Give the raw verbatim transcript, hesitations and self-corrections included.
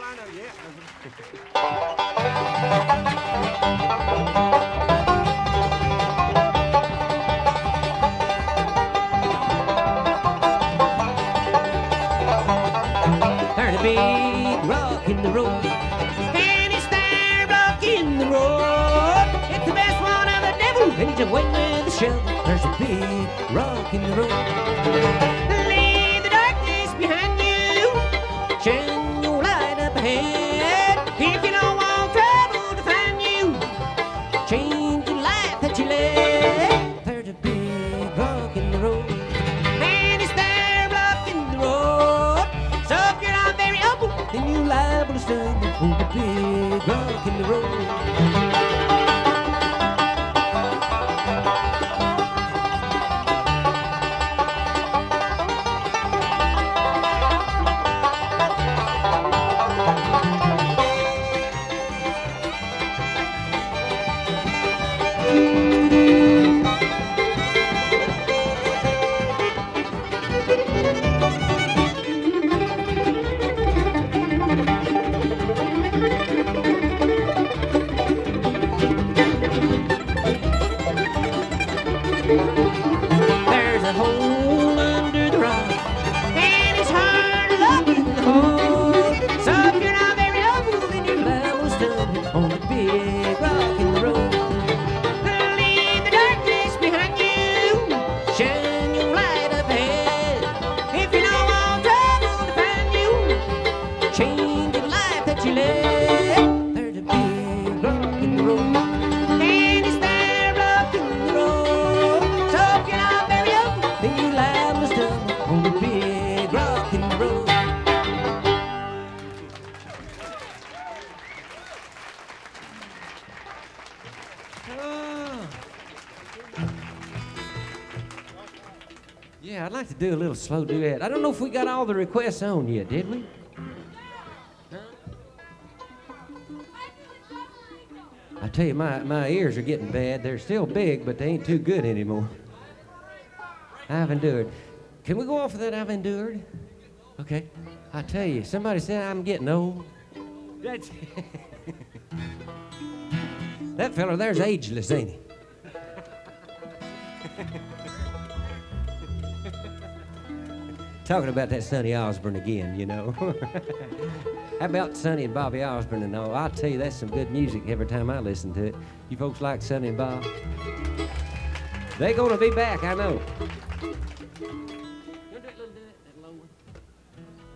I know, yeah. There's a big rock in the road, and it's there rocking the road. It's the best one of the devil, and he's away with the shovel. There's a big rock in the road. Leave the darkness behind you, shine your light up ahead. If you don't want trouble to find you, change the life that you led. There's a big rock in the road, and it's there rocking the road. So if you're not very open, then you're liable to stumble on the big rock in the road. There's a hole under the rock, and it's hard luck in the hole. So if you're not very humble, then you're liable to stumble on the big rock in the road. Leave the darkness behind you, shine your light up ahead. If you don't want trouble to find you, change the life that you led. There's a big rock in the road, and it's there rocking the road. So if you're not very open, then you're liable to stumble on the big rock in the road. Oh. Yeah, I'd like to do a little slow duet. I don't know if we got all the requests on yet, did we? I tell you, my, my ears are getting bad. They're still big, but they ain't too good anymore. I've endured. Can we go off of that I've endured? Okay. I tell you, somebody said I'm getting old. That's That fella there's ageless, ain't he? Talking about that Sonny Osborne again, you know. How about Sonny and Bobby Osborne and all? I'll tell you, that's some good music every time I listen to it. You folks like Sonny and Bob? They're gonna be back, I know.